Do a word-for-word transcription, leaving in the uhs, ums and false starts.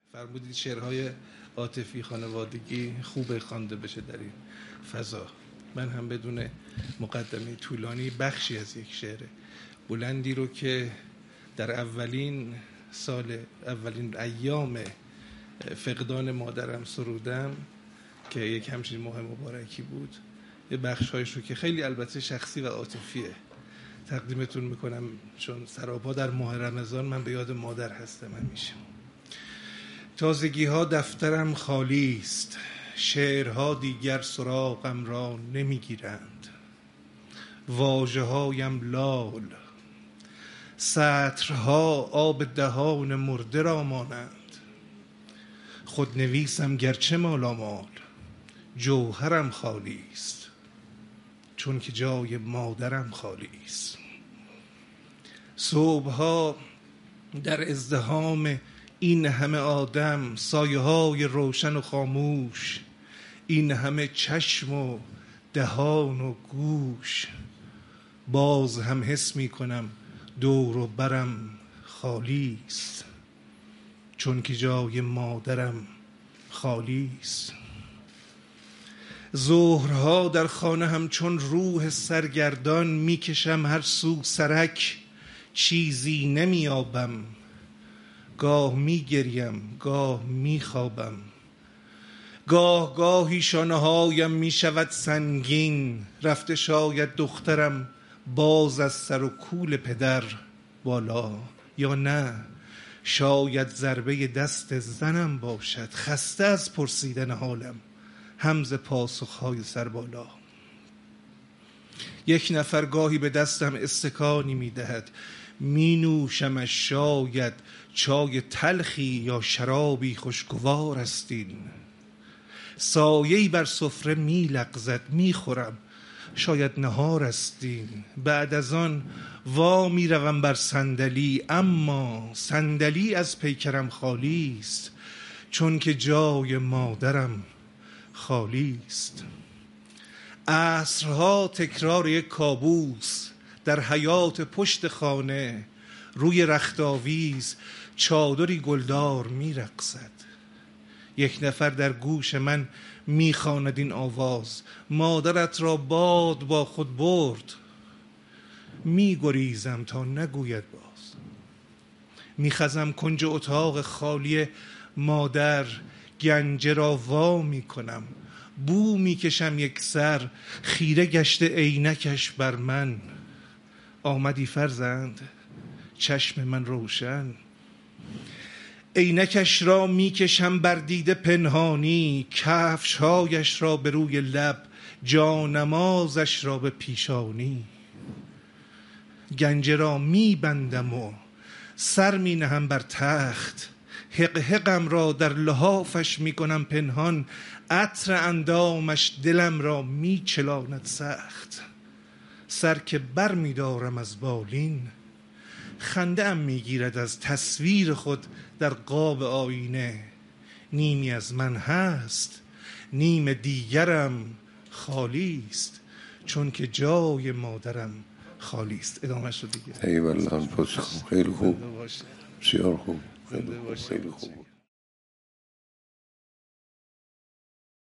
فرمودید شعرهای عاطفی خانوادگی خوب خوانده بشه در این فضا. من هم بدون مقدمه طولانی بخشی از یک شعر بلندی رو که در اولین سال اولین ایام فقدان مادرم سرودم که یک همچین ماه مبارکی بود، یه بخش‌هایش رو که خیلی البته شخصی و عاطفیه تقدیمتون میکنم، چون سراپا در ماه رمضان من به یاد مادر هستم همیشه. تازگی ها دفترم خالی است، شعرها دیگر سراغم را نمیگیرند، واژه هایم لال، سطرها آب دهان مرده را مانند، خود نویسم گرچه مالامال، جوهرم خالی است چون که جای مادرم خالی است. صبحها در ازدحام این همه آدم، سایه های روشن و خاموش، این همه چشم و دهان و گوش، باز هم حس می کنم دور و برم خالی است چون که جای مادرم خالی است. ظهرها در خانه همچون روح سرگردان میکشم هر سو سرک، چیزی نمیابم، گاه میگریم گاه میخوابم، گاه گاهی شانه هایم میشود سنگین، رفته شاید دخترم باز از سر و کول پدر بالا، یا نه شاید ضربه دست زنم باشد خسته از پرسیدن حالم همز پاسخهای سر بالا. یک نفر گاهی به دستم استکانی میدهد، می نوشمش، شاید چای تلخی یا شرابی خوشگوار است این، سایه‌ای بر سفره می لغزد می خورم، شاید نهار است این. بعد از آن وا می روم بر صندلی، اما صندلی از پیکرم خالی است چون که جای مادرم خالی است. عصرها تکرار یک کابوس، در حیاط پشت خانه روی رختاویز چادری گلدار می رقصد، یک نفر در گوش من می خواند این آواز، مادرت را باد با خود برد. می گریزم تا نگوید باز، می خزم کنج اتاق خالی مادر، گنجه را وا می کنم، بو می کشم یک سر، خیره گشته عینکش بر من. آمدی فرزند؟ چشم من روشن. عینکش را می کشم بر دیده پنهانی، کفشهایش را به روی لب، جانمازش را به پیشانی. گنجه را می بندم و سر می نهم بر تخت، حق حقم را در لحافش می کنم پنهان، عطر اندامش دلم را می چلاند سخت. سر که بر می دارم از بالین، خنده ام می گیرد از تصویر خود در قاب آینه. نیمی از من هست، نیم دیگرم خالی است چون که جای مادرم خالی است. ادامهش رو دیگه. ای والله، خیلی خوب، بسیار خوب، خیلی خوب، خیلی خوب.